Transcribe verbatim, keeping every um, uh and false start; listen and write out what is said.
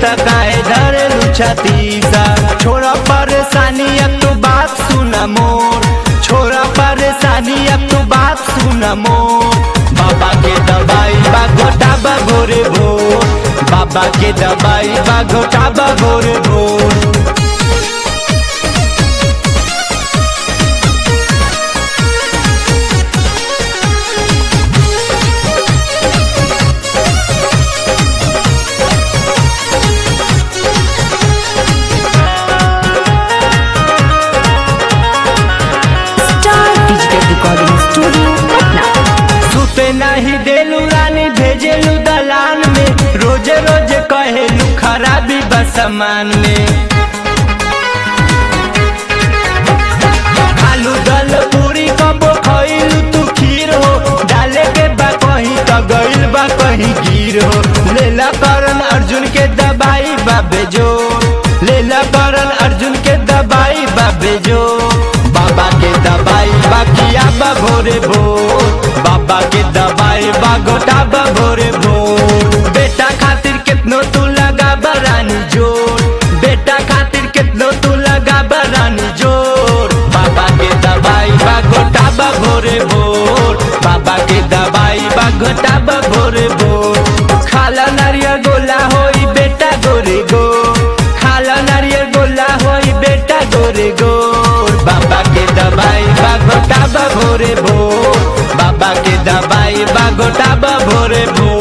त काहे धरे लुछतीसा। छोड़ा परेशानी अब तू बात सुन मोर, छोड़ा परेशानी अब तू बात सुन मोर। बाबा के दवाई बा घोटा बा भोरे भोर, बाबा के दवाई बा घोटा बा भोरे भोर। नहीं देलू रानी भेजेलू दलान में, रोजे रोजे कहेलू खराबी बस सामान में। खालू दल पूरी कबो खइलू तू खीर हो, डाले के बा कहीं तो गइल बा कहीं गिर हो। लेला करण अर्जुन के दवाई बाबे जो, लेला करण अर्जुन के दवाई बाबे जो। बाबा के दवाई बाकिया बा भोरे भोर, बाबा के दवाई बा घोटा बा भोरे भोर। बेटा खातिर कितनो तू लगा बरानी जोर, बेटा खातिर कितनो तू लगा बरानी जोर। बाबा के दवाई बा घोटा बा भोरे भोर, बाबा के दवाई बा घोटा बा भोरे भोर। खाला नारियल गोला होई बेटा गोरे गो, खाला नारियल गोला होई बेटा गोरे गोर। बाबा के दवाई बा घोटा बा भोरे भोर, बाबा के दवाई बा घोटा बा भोरे भोर।